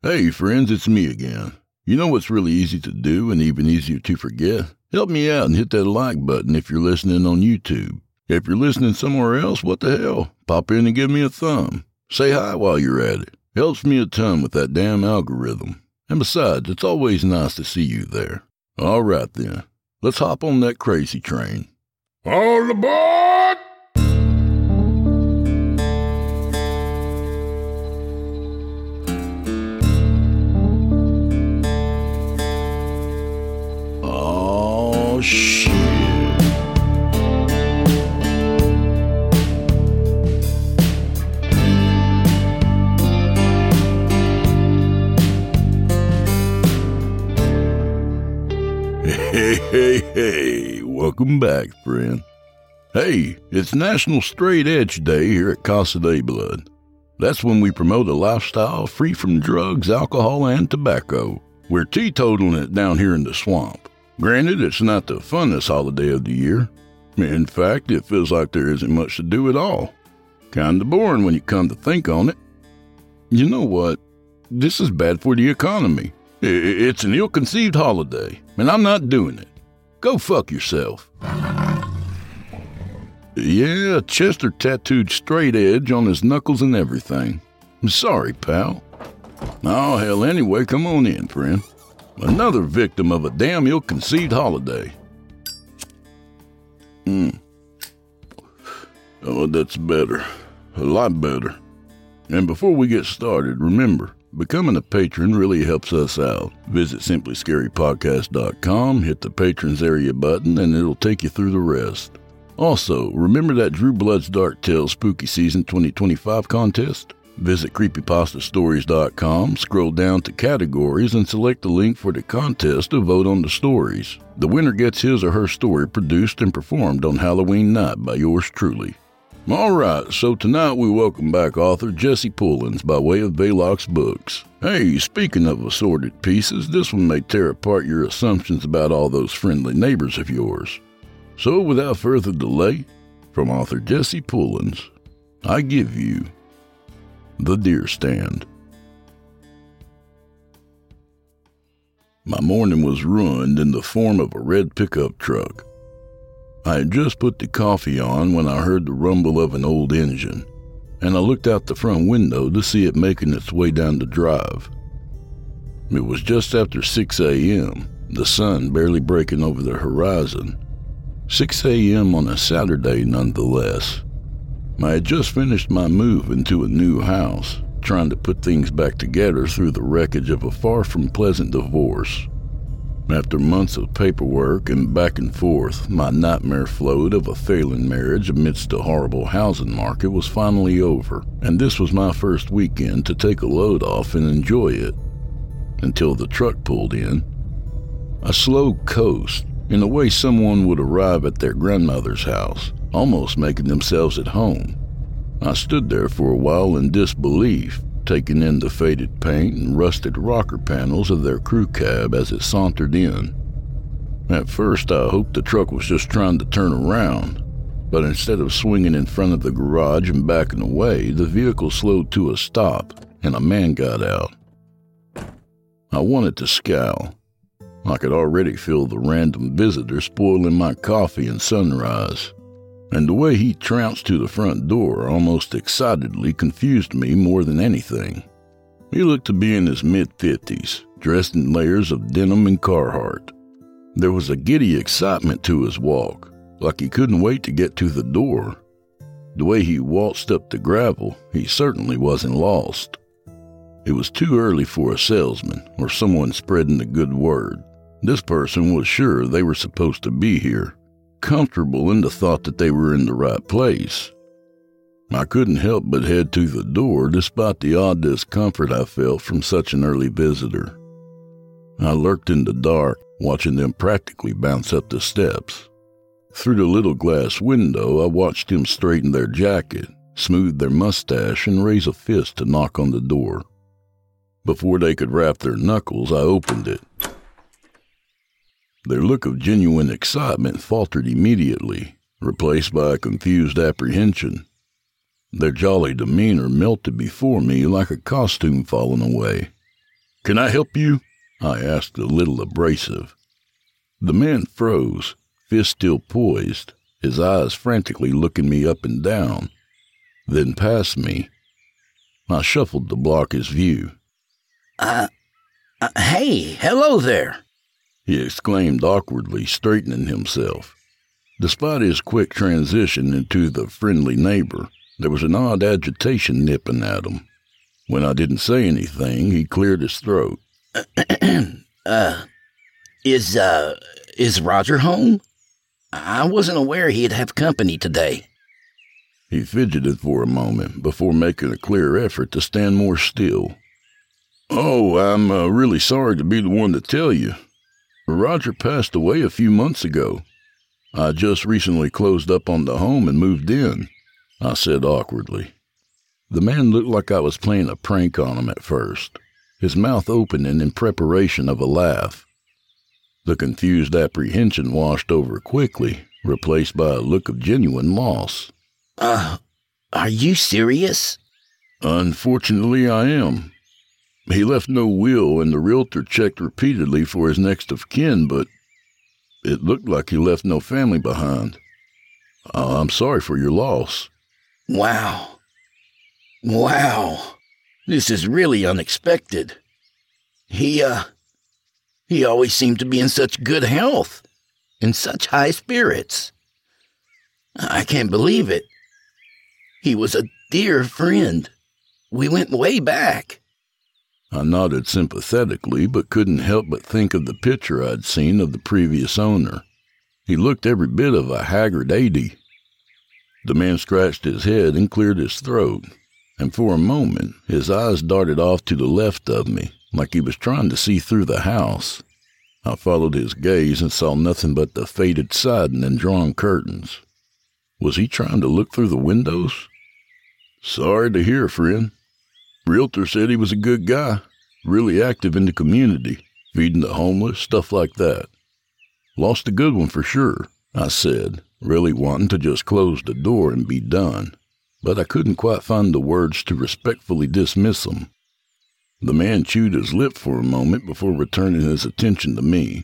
Hey friends, it's me again. You know what's really easy to do and even easier to forget? Help me out and hit that like button if you're listening on YouTube. If you're listening somewhere else, what the hell? Pop in and give me a thumb. Say hi while you're at it. Helps me a ton with that damn algorithm. And besides, it's always nice to see you there. All right then, let's hop on that crazy train. All aboard! Oh, shit. Hey, welcome back, friend. Hey, it's National Straight Edge Day here at Casa de Blood. That's when we promote a lifestyle free from drugs, alcohol, and tobacco. We're teetotaling it down here in the swamp. Granted, it's not the funnest holiday of the year. In fact, it feels like there isn't much to do at all. Kinda boring when you come to think on it. You know what? This is bad for the economy. It's an ill-conceived holiday, and I'm not doing it. Go fuck yourself. Yeah, Chester tattooed straight edge on his knuckles and everything. I'm sorry, pal. Oh, hell, anyway, come on in, friend. Another victim of a damn ill-conceived holiday. Oh, that's better. A lot better. And before we get started, remember, becoming a patron really helps us out. Visit simplyscarypodcast.com, hit the patrons area button, and it'll take you through the rest. Also, remember that Drew Blood's Dark Tales Spooky Season 2025 contest? Visit creepypastastories.com, scroll down to categories, and select the link for the contest to vote on the stories. The winner gets his or her story produced and performed on Halloween night by yours truly. Alright, so tonight we welcome back author Jesse Pullins by way of Velox Books. Hey, speaking of assorted pieces, this one may tear apart your assumptions about all those friendly neighbors of yours. So without further delay, from author Jesse Pullins, I give you The Deer Stand. My morning was ruined in the form of a red pickup truck. I had just put the coffee on when I heard the rumble of an old engine, and I looked out the front window to see it making its way down the drive. It was just after 6 a.m., the sun barely breaking over the horizon. 6 a.m. on a Saturday nonetheless. I had just finished my move into a new house, trying to put things back together through the wreckage of a far from pleasant divorce. After months of paperwork and back and forth, my nightmare float of a failing marriage amidst a horrible housing market was finally over, and this was my first weekend to take a load off and enjoy it. Until the truck pulled in. A slow coast, in a way someone would arrive at their grandmother's house, almost making themselves at home. I stood there for a while in disbelief, taking in the faded paint and rusted rocker panels of their crew cab as it sauntered in. At first I hoped the truck was just trying to turn around, but instead of swinging in front of the garage and backing away, the vehicle slowed to a stop and a man got out. I wanted to scowl. I could already feel the random visitor spoiling my coffee and sunrise, and the way he trounced to the front door almost excitedly confused me more than anything. He looked to be in his mid-50s, dressed in layers of denim and Carhartt. There was a giddy excitement to his walk, like he couldn't wait to get to the door. The way he waltzed up the gravel, he certainly wasn't lost. It was too early for a salesman or someone spreading the good word. This person was sure they were supposed to be here, comfortable in the thought that they were in the right place. I couldn't help but head to the door despite the odd discomfort I felt from such an early visitor. I lurked in the dark, watching them practically bounce up the steps. Through the little glass window, I watched him straighten their jacket, smooth their mustache, and raise a fist to knock on the door. Before they could wrap their knuckles, I opened it. Their look of genuine excitement faltered immediately, replaced by a confused apprehension. Their jolly demeanor melted before me like a costume falling away. Can I help you? I asked, a little abrasive. The man froze, fist still poised, his eyes frantically looking me up and down, then past me. I shuffled to block his view. Hey, hello there, he exclaimed awkwardly, straightening himself. Despite his quick transition into the friendly neighbor, there was an odd agitation nipping at him. When I didn't say anything, he cleared his throat. Is Roger home? I wasn't aware he'd have company today. He fidgeted for a moment before making a clear effort to stand more still. Oh, I'm really sorry to be the one to tell you. Roger passed away a few months ago. I just recently closed up on the home and moved in, I said awkwardly. The man looked like I was playing a prank on him at first, his mouth opening in preparation of a laugh. The confused apprehension washed over quickly, replaced by a look of genuine loss. Are you serious? Unfortunately, I am. He left no will, and the realtor checked repeatedly for his next of kin, but it looked like he left no family behind. I'm sorry for your loss. Wow. This is really unexpected. He always seemed to be in such good health, in such high spirits. I can't believe it. He was a dear friend. We went way back. I nodded sympathetically, but couldn't help but think of the picture I'd seen of the previous owner. He looked every bit of a haggard 80. The man scratched his head and cleared his throat, and for a moment his eyes darted off to the left of me, like he was trying to see through the house. I followed his gaze and saw nothing but the faded siding and drawn curtains. Was he trying to look through the windows? Sorry to hear, friend. Realtor said he was a good guy, really active in the community, feeding the homeless, stuff like that. Lost a good one for sure, I said, really wanting to just close the door and be done, but I couldn't quite find the words to respectfully dismiss him. The man chewed his lip for a moment before returning his attention to me.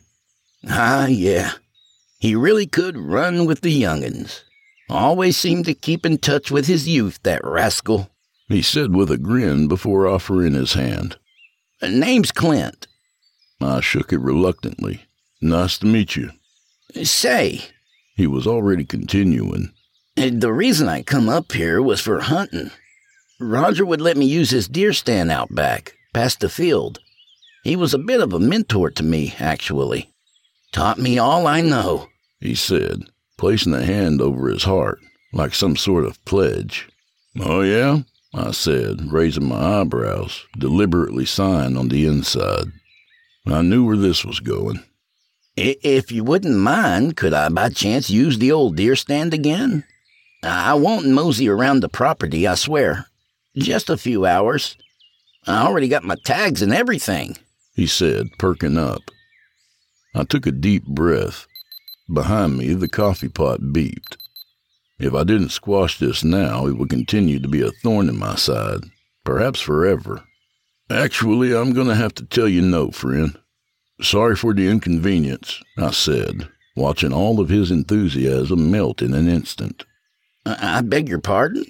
Yeah. He really could run with the young'uns. Always seemed to keep in touch with his youth, that rascal, he said with a grin before offering his hand. Name's Clint. I shook it reluctantly. Nice to meet you. Say, he was already continuing. The reason I come up here was for hunting. Roger would let me use his deer stand out back, past the field. He was a bit of a mentor to me, actually. Taught me all I know, he said, placing a hand over his heart, like some sort of pledge. Oh, yeah? I said, raising my eyebrows, deliberately sighing on the inside. I knew where this was going. If you wouldn't mind, could I by chance use the old deer stand again? I won't mosey around the property, I swear. Just a few hours. I already got my tags and everything, he said, perking up. I took a deep breath. Behind me, the coffee pot beeped. If I didn't squash this now, it would continue to be a thorn in my side, perhaps forever. Actually, I'm going to have to tell you no, friend. Sorry for the inconvenience, I said, watching all of his enthusiasm melt in an instant. I beg your pardon?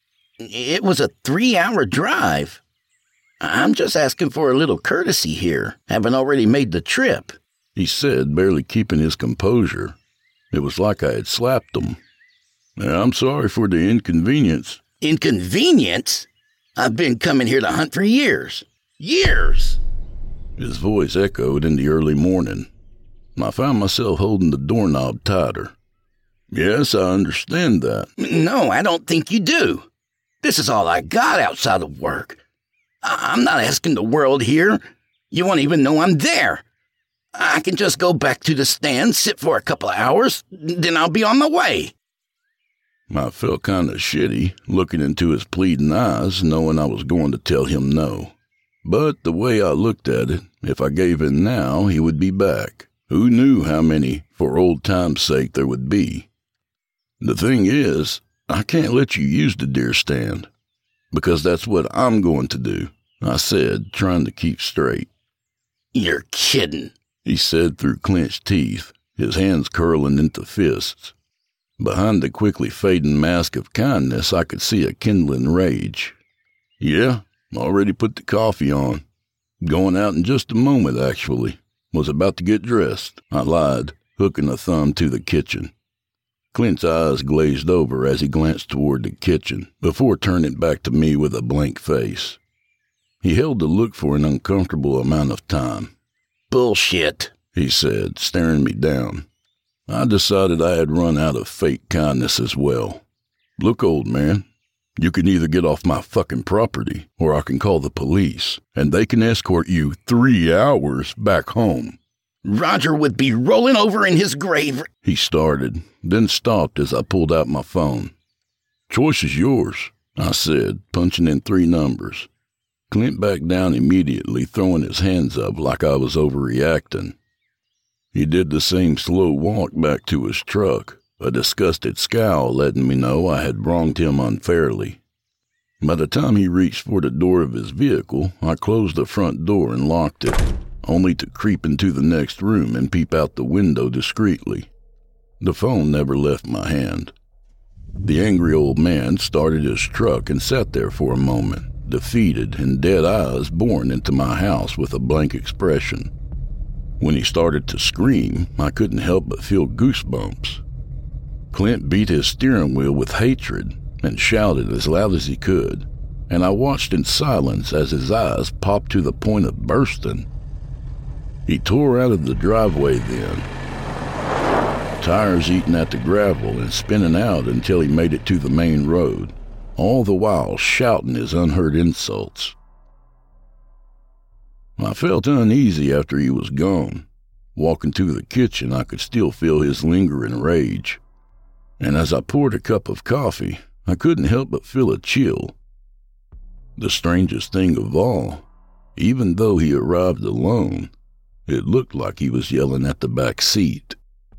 It was a 3-hour drive. I'm just asking for a little courtesy here, having already made the trip, he said, barely keeping his composure. It was like I had slapped him. I'm sorry for the inconvenience. Inconvenience? I've been coming here to hunt for years. Years! His voice echoed in the early morning. I found myself holding the doorknob tighter. Yes, I understand that. No, I don't think you do. This is all I got outside of work. I'm not asking the world here. You won't even know I'm there. I can just go back to the stand, sit for a couple of hours, then I'll be on my way. I felt kind of shitty, looking into his pleading eyes, knowing I was going to tell him no. But the way I looked at it, if I gave in now, he would be back. Who knew how many, for old time's sake, there would be? The thing is, I can't let you use the deer stand, because that's what I'm going to do, I said, trying to keep straight. You're kidding, he said through clenched teeth, his hands curling into fists. Behind the quickly fading mask of kindness, I could see a kindling rage. Yeah, already put the coffee on. Going out in just a moment, actually. Was about to get dressed, I lied, hooking a thumb to the kitchen. Clint's eyes glazed over as he glanced toward the kitchen, before turning back to me with a blank face. He held the look for an uncomfortable amount of time. Bullshit, he said, staring me down. I decided I had run out of fake kindness as well. Look, old man, you can either get off my fucking property, or I can call the police, and they can escort you 3 hours back home. Roger would be rolling over in his grave, he started, then stopped as I pulled out my phone. Choice is yours, I said, punching in 3 numbers. Clint backed down immediately, throwing his hands up like I was overreacting. He did the same slow walk back to his truck, a disgusted scowl letting me know I had wronged him unfairly. By the time he reached for the door of his vehicle, I closed the front door and locked it, only to creep into the next room and peep out the window discreetly. The phone never left my hand. The angry old man started his truck and sat there for a moment, defeated and dead eyes boring into my house with a blank expression. When he started to scream, I couldn't help but feel goosebumps. Clint beat his steering wheel with hatred and shouted as loud as he could, and I watched in silence as his eyes popped to the point of bursting. He tore out of the driveway then, tires eating at the gravel and spinning out until he made it to the main road, all the while shouting his unheard insults. I felt uneasy after he was gone. Walking to the kitchen, I could still feel his lingering rage. And as I poured a cup of coffee, I couldn't help but feel a chill. The strangest thing of all, even though he arrived alone, it looked like he was yelling at the back seat.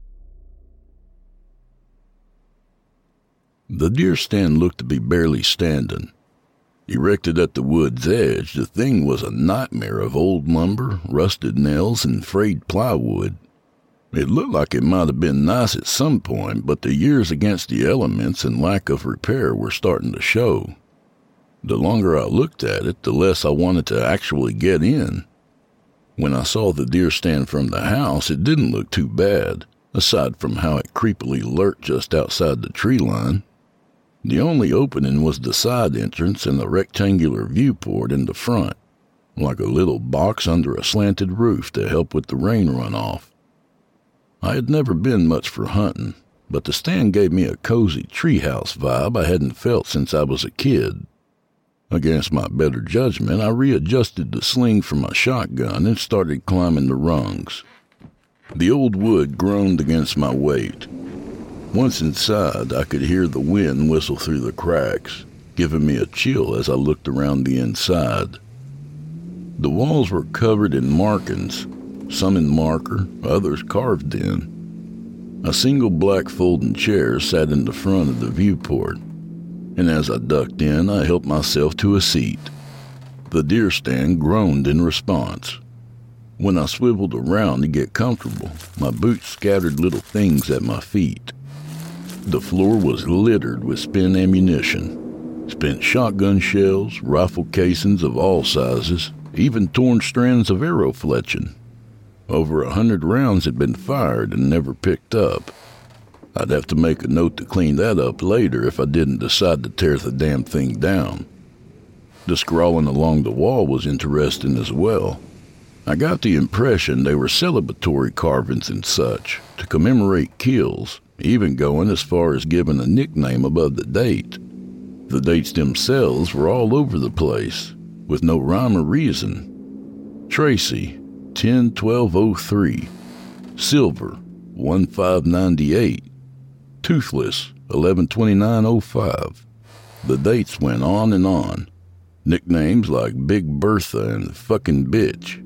The deer stand looked to be barely standing. Erected at the wood's edge, the thing was a nightmare of old lumber, rusted nails, and frayed plywood. It looked like it might have been nice at some point, but the years against the elements and lack of repair were starting to show. The longer I looked at it, the less I wanted to actually get in. When I saw the deer stand from the house, it didn't look too bad, aside from how it creepily lurked just outside the tree line. The only opening was the side entrance and the rectangular viewport in the front, like a little box under a slanted roof to help with the rain runoff. I had never been much for hunting, but the stand gave me a cozy treehouse vibe I hadn't felt since I was a kid. Against my better judgment, I readjusted the sling for my shotgun and started climbing the rungs. The old wood groaned against my weight. Once inside, I could hear the wind whistle through the cracks, giving me a chill as I looked around the inside. The walls were covered in markings, some in marker, others carved in. A single black folding chair sat in the front of the viewport, and as I ducked in, I helped myself to a seat. The deer stand groaned in response. When I swiveled around to get comfortable, my boots scattered little things at my feet. The floor was littered with spent ammunition, spent shotgun shells, rifle casings of all sizes, even torn strands of arrow fletching. Over 100 rounds had been fired and never picked up. I'd have to make a note to clean that up later if I didn't decide to tear the damn thing down. The scrawling along the wall was interesting as well. I got the impression they were celebratory carvings and such, to commemorate kills, even going as far as giving a nickname above the date. The dates themselves were all over the place, with no rhyme or reason. Tracy, 10/12/03. Silver, 1/5/98. Toothless, 11/29/05. The dates went on and on. Nicknames like Big Bertha and Fucking Bitch.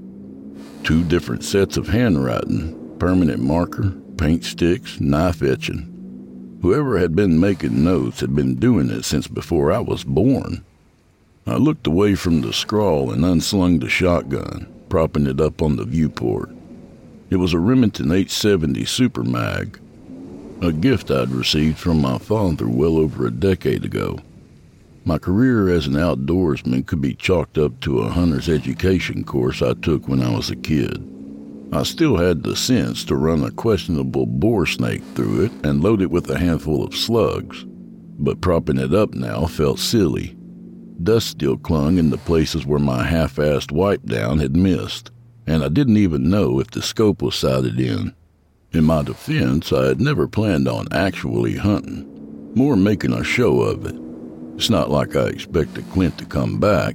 2 different sets of handwriting, permanent marker, paint sticks, knife etching. Whoever had been making notes had been doing it since before I was born. I looked away from the scrawl and unslung the shotgun, propping it up on the viewport. It was a Remington 870 Super Mag, a gift I'd received from my father well over a decade ago. My career as an outdoorsman could be chalked up to a hunter's education course I took when I was a kid. I still had the sense to run a questionable boar snake through it and load it with a handful of slugs, but propping it up now felt silly. Dust still clung in the places where my half-assed wipe down had missed, and I didn't even know if the scope was sighted in. In my defense, I had never planned on actually hunting, more making a show of it. It's not like I expected Clint to come back.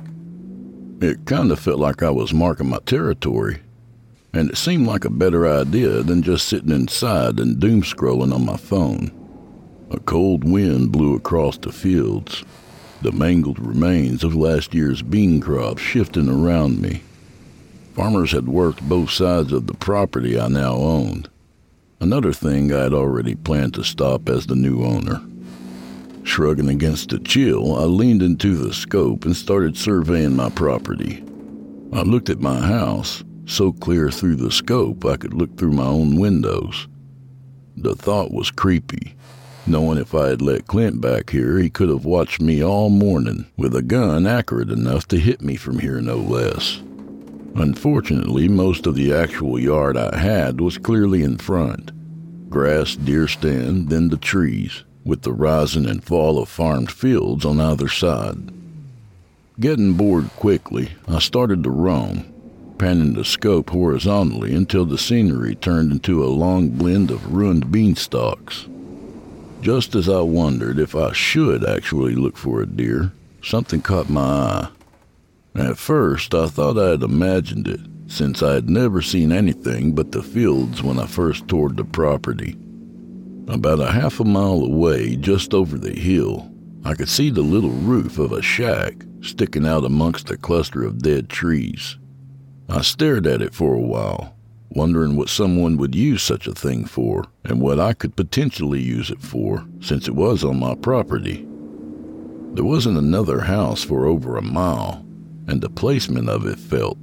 It kind of felt like I was marking my territory, and it seemed like a better idea than just sitting inside and doom-scrolling on my phone. A cold wind blew across the fields, the mangled remains of last year's bean crop shifting around me. Farmers had worked both sides of the property I now owned, another thing I had already planned to stop as the new owner. Shrugging against the chill, I leaned into the scope and started surveying my property. I looked at my house, so clear through the scope I could look through my own windows. The thought was creepy, knowing if I had let Clint back here, he could have watched me all morning with a gun accurate enough to hit me from here no less. Unfortunately, most of the actual yard I had was clearly in front. Grass, deer stand, then the trees, with the rising and fall of farmed fields on either side. Getting bored quickly, I started to roam, panning the scope horizontally until the scenery turned into a long blend of ruined beanstalks. Just as I wondered if I should actually look for a deer, something caught my eye. At first, I thought I had imagined it, since I had never seen anything but the fields when I first toured the property. About a half a mile away, just over the hill, I could see the little roof of a shack sticking out amongst a cluster of dead trees. I stared at it for a while, wondering what someone would use such a thing for, and what I could potentially use it for, since it was on my property. There wasn't another house for over a mile, and the placement of it felt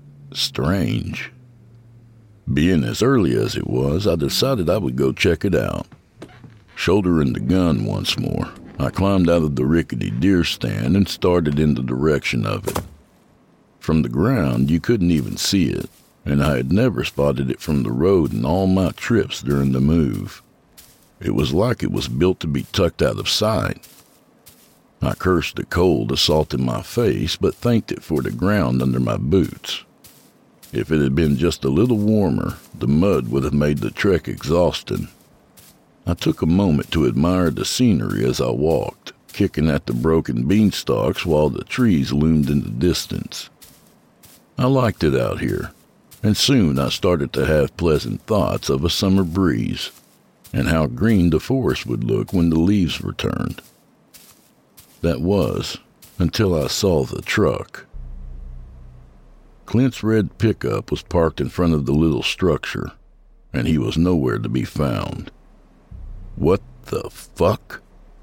strange. Being as early as it was, I decided I would go check it out. Shouldering the gun once more, I climbed out of the rickety deer stand and started in the direction of it. From the ground, you couldn't even see it, and I had never spotted it from the road in all my trips during the move. It was like it was built to be tucked out of sight. I cursed the cold assaulting my face, but thanked it for the ground under my boots. If it had been just a little warmer, the mud would have made the trek exhausting. I took a moment to admire the scenery as I walked, kicking at the broken beanstalks while the trees loomed in the distance. I liked it out here, and soon I started to have pleasant thoughts of a summer breeze, and how green the forest would look when the leaves returned. That was, until I saw the truck. Clint's red pickup was parked in front of the little structure, and he was nowhere to be found. What the fuck?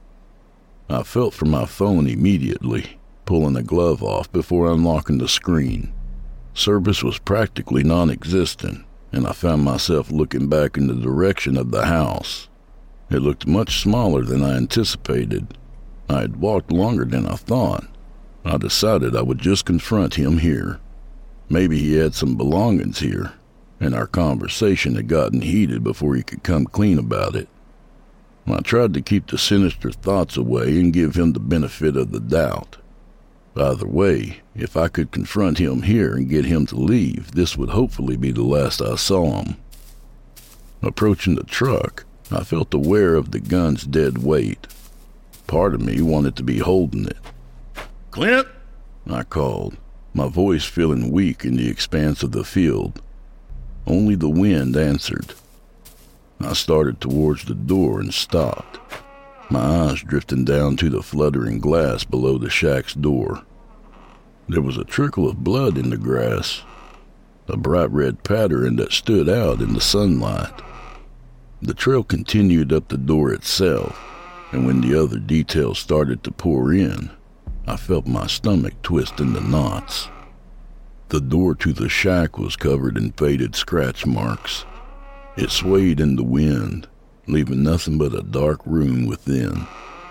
I felt for my phone immediately, pulling a glove off before unlocking the screen. Service was practically non-existent, and I found myself looking back in the direction of the house. It looked much smaller than I anticipated. I had walked longer than I thought. I decided I would just confront him here. Maybe he had some belongings here, and our conversation had gotten heated before he could come clean about it. I tried to keep the sinister thoughts away and give him the benefit of the doubt. Either way, if I could confront him here and get him to leave, this would hopefully be the last I saw him. Approaching the truck, I felt aware of the gun's dead weight. Part of me wanted to be holding it. Clint? I called, my voice feeling weak in the expanse of the field. Only the wind answered. I started towards the door and stopped, my eyes drifting down to the fluttering glass below the shack's door. There was a trickle of blood in the grass, a bright red pattern that stood out in the sunlight. The trail continued up the door itself, and when the other details started to pour in, I felt my stomach twist into knots. The door to the shack was covered in faded scratch marks. It swayed in the wind, leaving nothing but a dark room within.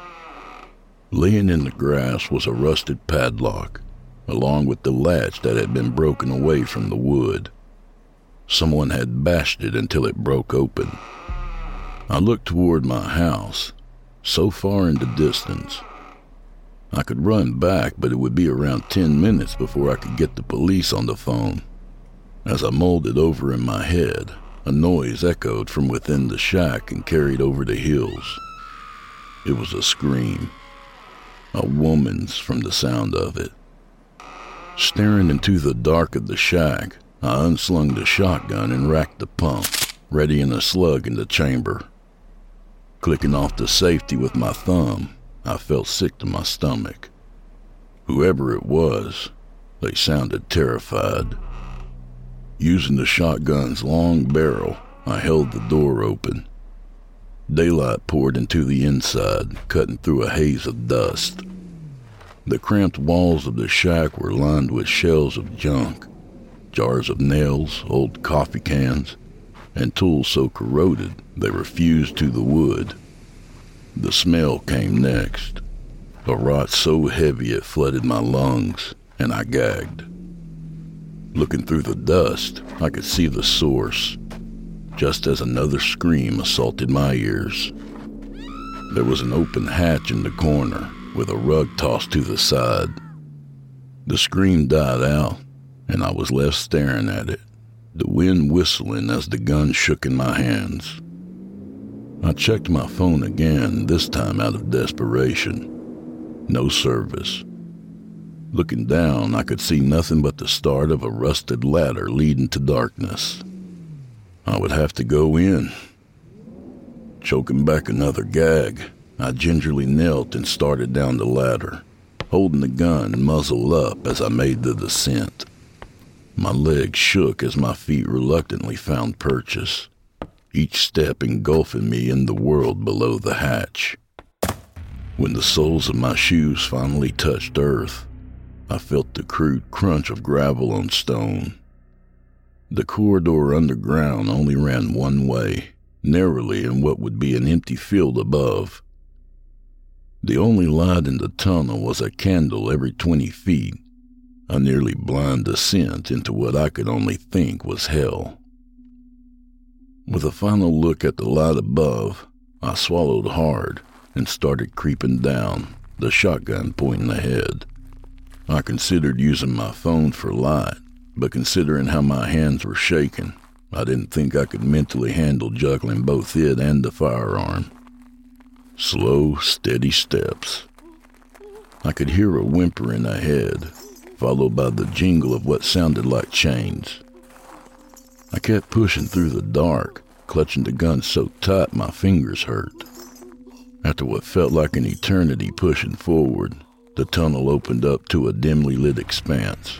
Laying in the grass was a rusted padlock, along with the latch that had been broken away from the wood. Someone had bashed it until it broke open. I looked toward my house, so far in the distance. I could run back, but it would be around 10 minutes before I could get the police on the phone. As I mulled it over in my head, a noise echoed from within the shack and carried over the hills. It was a scream. A woman's from the sound of it. Staring into the dark of the shack, I unslung the shotgun and racked the pump, readying a slug in the chamber. Clicking off the safety with my thumb, I felt sick to my stomach. Whoever it was, they sounded terrified. Using the shotgun's long barrel, I held the door open. Daylight poured into the inside, cutting through a haze of dust. The cramped walls of the shack were lined with shells of junk, jars of nails, old coffee cans, and tools so corroded they were fused to the wood. The smell came next, a rot so heavy it flooded my lungs, and I gagged. Looking through the dust, I could see the source, just as another scream assaulted my ears. There was an open hatch in the corner, with a rug tossed to the side. The scream died out, and I was left staring at it, the wind whistling as the gun shook in my hands. I checked my phone again, this time out of desperation. No service. Looking down, I could see nothing but the start of a rusted ladder leading to darkness. I would have to go in. Choking back another gag, I gingerly knelt and started down the ladder, holding the gun muzzle up as I made the descent. My legs shook as my feet reluctantly found purchase, each step engulfing me in the world below the hatch. When the soles of my shoes finally touched earth, I felt the crude crunch of gravel on stone. The corridor underground only ran one way, narrowly in what would be an empty field above. The only light in the tunnel was a candle every 20 feet, a nearly blind descent into what I could only think was hell. With a final look at the light above, I swallowed hard and started creeping down, the shotgun pointing ahead. I considered using my phone for light, but considering how my hands were shaking, I didn't think I could mentally handle juggling both it and the firearm. Slow, steady steps. I could hear a whimpering ahead, followed by the jingle of what sounded like chains. I kept pushing through the dark, clutching the gun so tight my fingers hurt. After what felt like an eternity pushing forward, the tunnel opened up to a dimly lit expanse.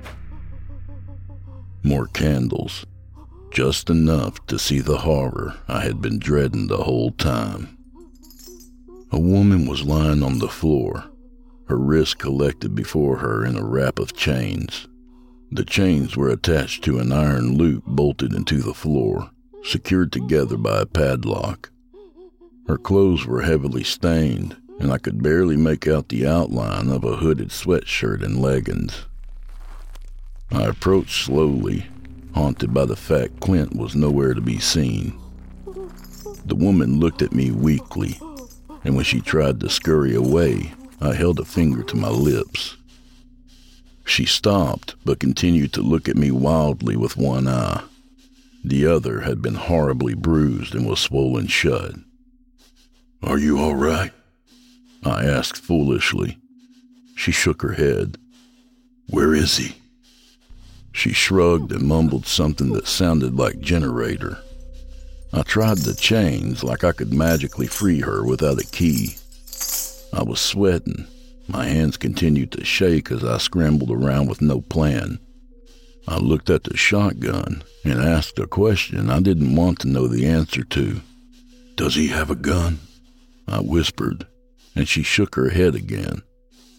More candles, just enough to see the horror I had been dreading the whole time. A woman was lying on the floor, her wrists collected before her in a wrap of chains. The chains were attached to an iron loop bolted into the floor, secured together by a padlock. Her clothes were heavily stained, and I could barely make out the outline of a hooded sweatshirt and leggings. I approached slowly, haunted by the fact Clint was nowhere to be seen. The woman looked at me weakly, and when she tried to scurry away, I held a finger to my lips. She stopped, but continued to look at me wildly with one eye. The other had been horribly bruised and was swollen shut. "Are you all right?" I asked foolishly. She shook her head. "Where is he?" She shrugged and mumbled something that sounded like generator. I tried the chains like I could magically free her without a key. I was sweating. My hands continued to shake as I scrambled around with no plan. I looked at the shotgun and asked a question I didn't want to know the answer to. "Does he have a gun?" I whispered, and she shook her head again.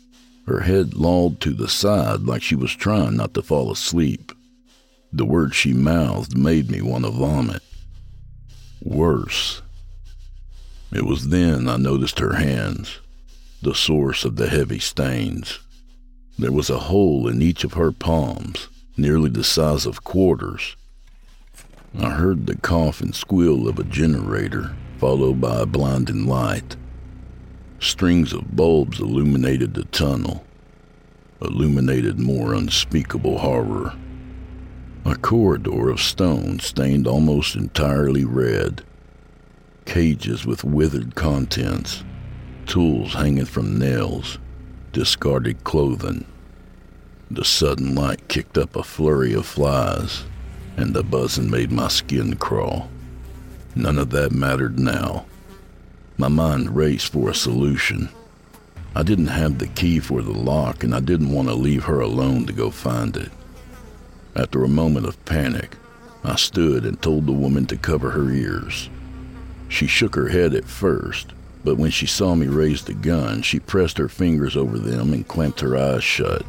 her head lolled to the side like she was trying not to fall asleep. The words she mouthed made me want to vomit. Worse. It was then I noticed her hands, the source of the heavy stains. There was a hole in each of her palms, nearly the size of quarters. I heard the cough and squeal of a generator, followed by a blinding light. Strings of bulbs illuminated the tunnel, illuminated more unspeakable horror. A corridor of stone stained almost entirely red, cages with withered contents, tools hanging from nails, discarded clothing. The sudden light kicked up a flurry of flies, and the buzzing made my skin crawl. None of that mattered now. My mind raced for a solution. I didn't have the key for the lock, and I didn't want to leave her alone to go find it. After a moment of panic, I stood and told the woman to cover her ears. She shook her head at first, but when she saw me raise the gun, she pressed her fingers over them and clamped her eyes shut.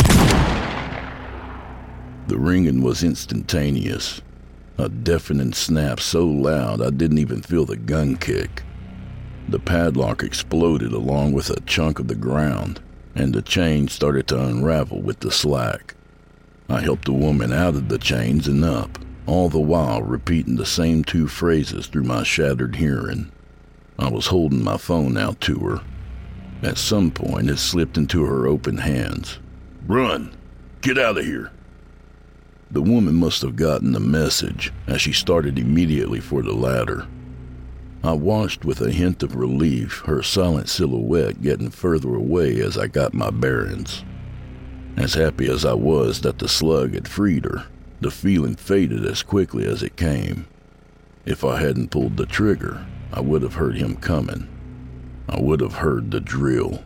The ringing was instantaneous, a deafening snap so loud I didn't even feel the gun kick. The padlock exploded along with a chunk of the ground, and the chain started to unravel with the slack. I helped the woman out of the chains and up, all the while repeating the same two phrases through my shattered hearing. I was holding my phone out to her. At some point, it slipped into her open hands. "Run! Get out of here!" The woman must have gotten the message, as she started immediately for the ladder. I watched with a hint of relief her silent silhouette getting further away as I got my bearings. As happy as I was that the slug had freed her, the feeling faded as quickly as it came. If I hadn't pulled the trigger, I would have heard him coming. I would have heard the drill.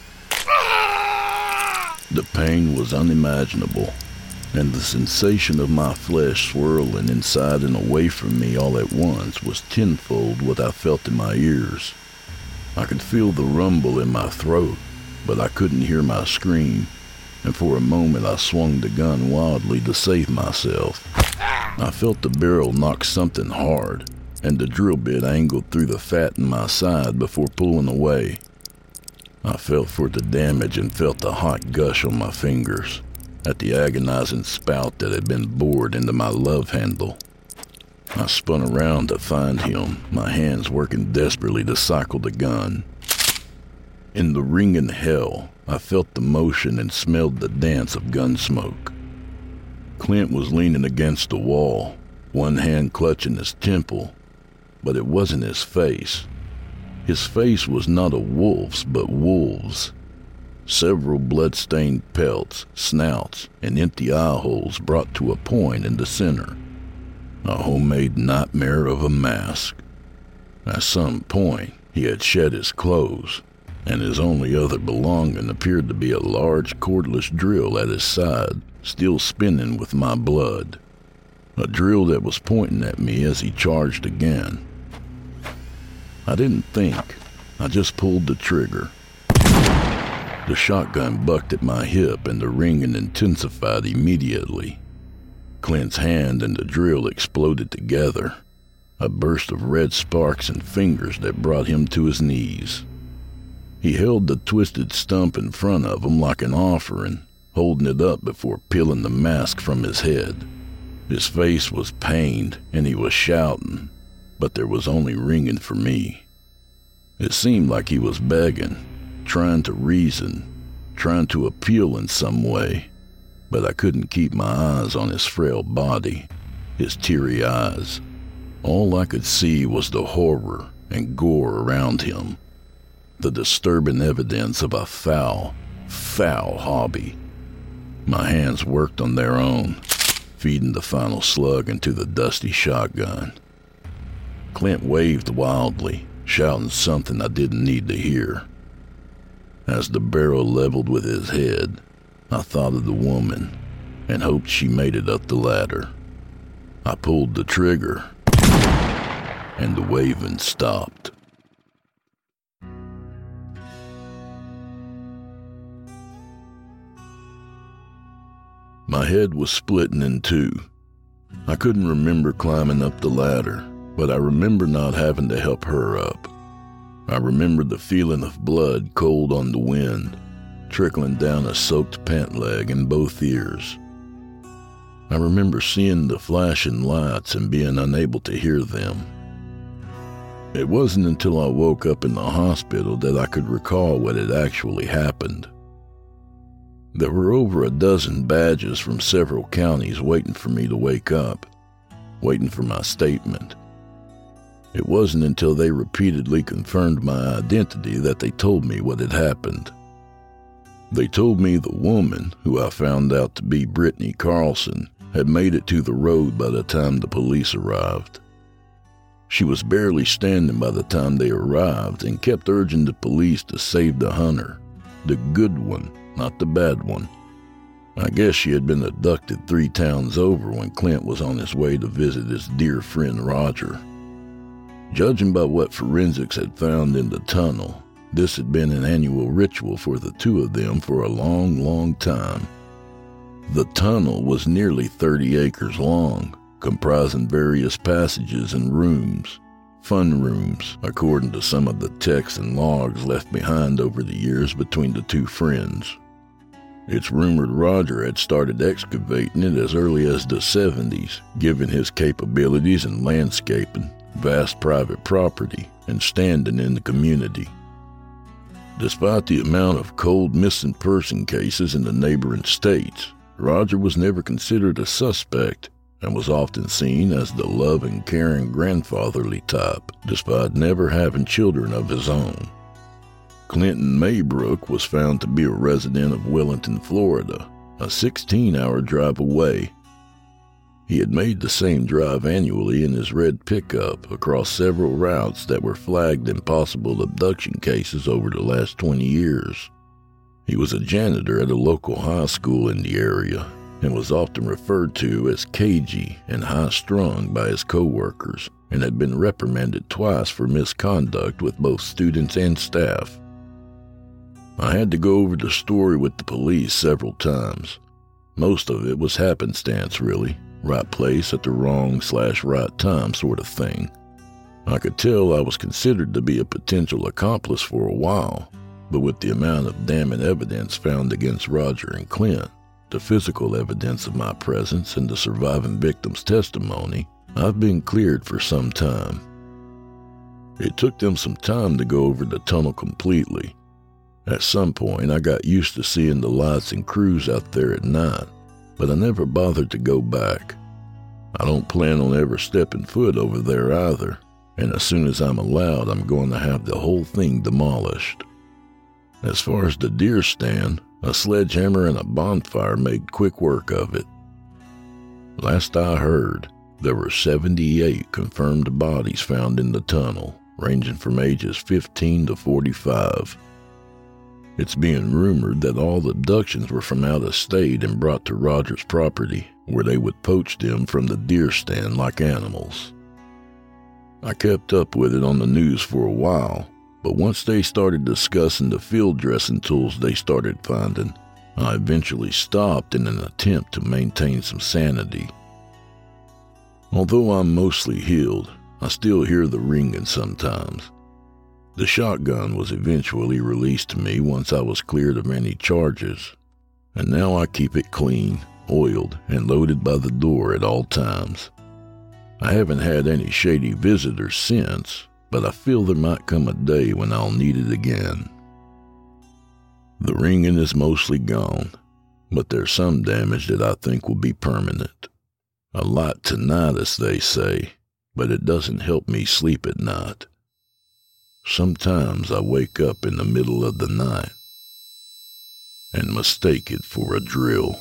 The pain was unimaginable, and the sensation of my flesh swirling inside and away from me all at once was tenfold what I felt in my ears. I could feel the rumble in my throat, but I couldn't hear my scream, and for a moment I swung the gun wildly to save myself. I felt the barrel knock something hard, and the drill bit angled through the fat in my side before pulling away. I felt for the damage and felt the hot gush on my fingers, at the agonizing spout that had been bored into my love handle. I spun around to find him, my hands working desperately to cycle the gun. In the ringing hell, I felt the motion and smelled the dance of gun smoke. Clint was leaning against the wall, one hand clutching his temple, but it wasn't his face. His face was not a wolf's, but wolves'. Several blood-stained pelts, snouts, and empty eye holes brought to a point in the center. A homemade nightmare of a mask. At some point, he had shed his clothes, and his only other belonging appeared to be a large cordless drill at his side, still spinning with my blood. A drill that was pointing at me as he charged again. I didn't think. I just pulled the trigger. The shotgun bucked at my hip and the ringing intensified immediately. Clint's hand and the drill exploded together, a burst of red sparks and fingers that brought him to his knees. He held the twisted stump in front of him like an offering, holding it up before peeling the mask from his head. His face was pained and he was shouting, but there was only ringing for me. It seemed like he was begging, trying to reason, trying to appeal in some way, but I couldn't keep my eyes on his frail body, his teary eyes. All I could see was the horror and gore around him, the disturbing evidence of a foul, foul hobby. My hands worked on their own, feeding the final slug into the dusty shotgun. Clint waved wildly, shouting something I didn't need to hear. As the barrel leveled with his head, I thought of the woman and hoped she made it up the ladder. I pulled the trigger, and the waving stopped. My head was splitting in two. I couldn't remember climbing up the ladder, but I remember not having to help her up. I remembered the feeling of blood cold on the wind, trickling down a soaked pant leg in both ears. I remember seeing the flashing lights and being unable to hear them. It wasn't until I woke up in the hospital that I could recall what had actually happened. There were over a dozen badges from several counties waiting for me to wake up, waiting for my statement. It wasn't until they repeatedly confirmed my identity that they told me what had happened. They told me the woman, who I found out to be Brittany Carlson, had made it to the road by the time the police arrived. She was barely standing by the time they arrived and kept urging the police to save the hunter, the good one, not the bad one. I guess she had been abducted 3 towns over when Clint was on his way to visit his dear friend Roger. Judging by what forensics had found in the tunnel, this had been an annual ritual for the two of them for a long, long time. The tunnel was nearly 30 acres long, comprising various passages and rooms, fun rooms, according to some of the texts and logs left behind over the years between the two friends. It's rumored Roger had started excavating it as early as the 70s, given his capabilities in landscaping, vast private property, and standing in the community. Despite the amount of cold missing person cases in the neighboring states, Roger was never considered a suspect and was often seen as the loving, caring, grandfatherly type, despite never having children of his own. Clinton Maybrook was found to be a resident of Wellington, Florida, a 16-hour drive away. He had made the same drive annually in his red pickup across several routes that were flagged in possible abduction cases over the last 20 years. He was a janitor at a local high school in the area and was often referred to as cagey and high-strung by his co-workers, and had been reprimanded twice for misconduct with both students and staff. I had to go over the story with the police several times. Most of it was happenstance, really. Right place at the wrong/right time sort of thing. I could tell I was considered to be a potential accomplice for a while, but with the amount of damning evidence found against Roger and Clint, the physical evidence of my presence, and the surviving victim's testimony, I've been cleared for some time. It took them some time to go over the tunnel completely. At some point, I got used to seeing the lights and crews out there at night, but I never bothered to go back. I don't plan on ever stepping foot over there either, and as soon as I'm allowed, I'm going to have the whole thing demolished. As far as the deer stand, a sledgehammer and a bonfire made quick work of it. Last I heard, there were 78 confirmed bodies found in the tunnel, ranging from ages 15 to 45. It's being rumored that all the abductions were from out of state and brought to Roger's property, where they would poach them from the deer stand like animals. I kept up with it on the news for a while, but once they started discussing the field dressing tools they started finding, I eventually stopped in an attempt to maintain some sanity. Although I'm mostly healed, I still hear the ringing sometimes. The shotgun was eventually released to me once I was cleared of any charges, and now I keep it clean, oiled, and loaded by the door at all times. I haven't had any shady visitors since, but I feel there might come a day when I'll need it again. The ringing is mostly gone, but there's some damage that I think will be permanent. A light tinnitus, they say, but it doesn't help me sleep at night. Sometimes I wake up in the middle of the night and mistake it for a drill.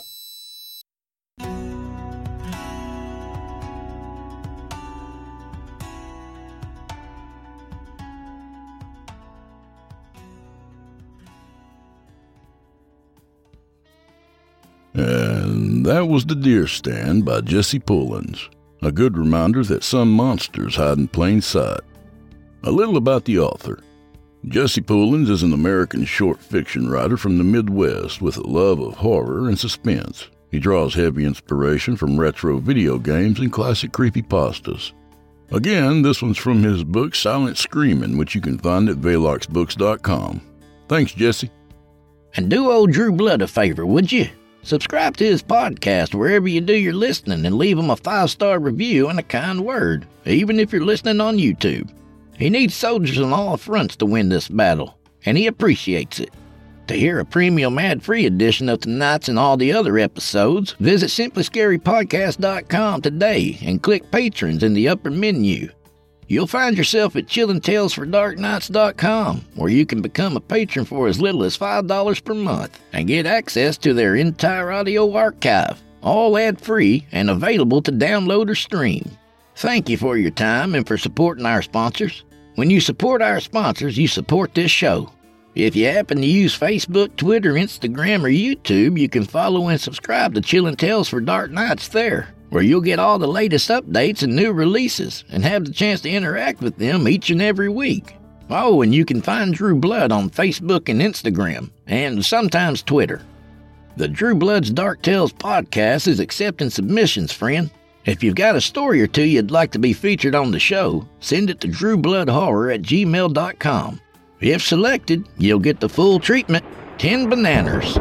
And that was The Deer Stand by Jesse Pullins. A good reminder that some monsters hide in plain sight. A little about the author. Jesse Pullins is an American short fiction writer from the Midwest with a love of horror and suspense. He draws heavy inspiration from retro video games and classic creepypastas. Again, this one's from his book Silent Screamin', which you can find at veloxbooks.com. Thanks, Jesse. And do old Drew Blood a favor, would you? Subscribe to his podcast wherever you do your listening and leave him a 5-star review and a kind word, even if you're listening on YouTube. He needs soldiers on all fronts to win this battle, and he appreciates it. To hear a premium ad-free edition of tonight's and all the other episodes, visit simplyscarypodcast.com today and click Patrons in the upper menu. You'll find yourself at chillintalesfordarknights.com, where you can become a patron for as little as $5 per month and get access to their entire audio archive, all ad-free and available to download or stream. Thank you for your time and for supporting our sponsors. When you support our sponsors, you support this show. If you happen to use Facebook, Twitter, Instagram, or YouTube, you can follow and subscribe to Chillin' Tales for Dark Nights there, where you'll get all the latest updates and new releases and have the chance to interact with them each and every week. Oh, and you can find Drew Blood on Facebook and Instagram, and sometimes Twitter. The Drew Blood's Dark Tales podcast is accepting submissions, friend. If you've got a story or two you'd like to be featured on the show, send it to drewbloodhorror@gmail.com. If selected, you'll get the full treatment, 10 bananas.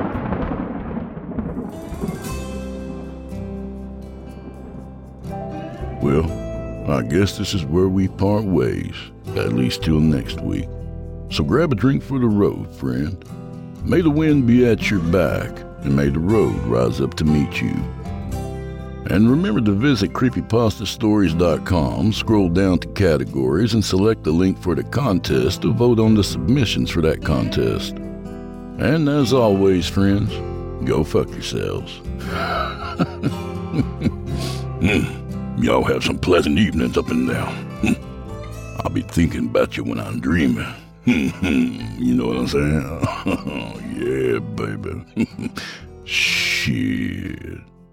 Well, I guess this is where we part ways, at least till next week. So grab a drink for the road, friend. May the wind be at your back, and may the road rise up to meet you. And remember to visit creepypastastories.com, scroll down to categories, and select the link for the contest to vote on the submissions for that contest. And as always, friends, go fuck yourselves. Y'all have some pleasant evenings up and down. I'll be thinking about you when I'm dreaming. You know what I'm saying? Yeah, baby. Shit.